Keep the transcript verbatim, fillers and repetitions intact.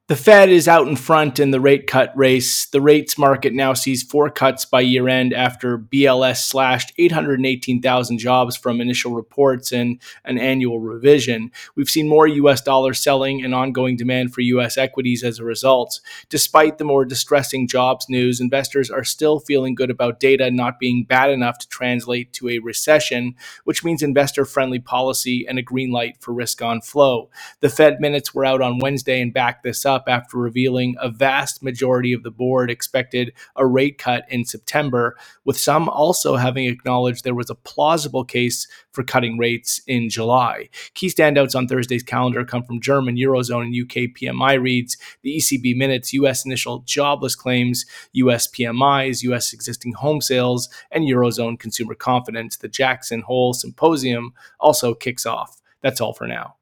The Fed is out in front in the rate cut race. The rates market now sees four cuts by year end after B L S slashed eight hundred eighteen thousand jobs from initial reports and an annual revision. We've seen more U S dollar selling and ongoing demand for U S equities as a result. Despite the more distressing jobs news, investors are still feeling good about data not being bad enough to translate to a recession, which means investor-friendly policy and a green light for risk-on flow. The Fed minutes were out on Wednesday and backed this up after revealing a vast majority of the board expected a rate cut in September, with some also having acknowledged there was a plausible case for cutting rates in July. Key standouts on Thursday's calendar come from German, Eurozone, and U K P M I reads, the E C B minutes, U S initial jobless claims, U S P M Is, U S existing home sales, and Eurozone consumer confidence. The Jackson Hole Symposium also kicks off. That's all for now.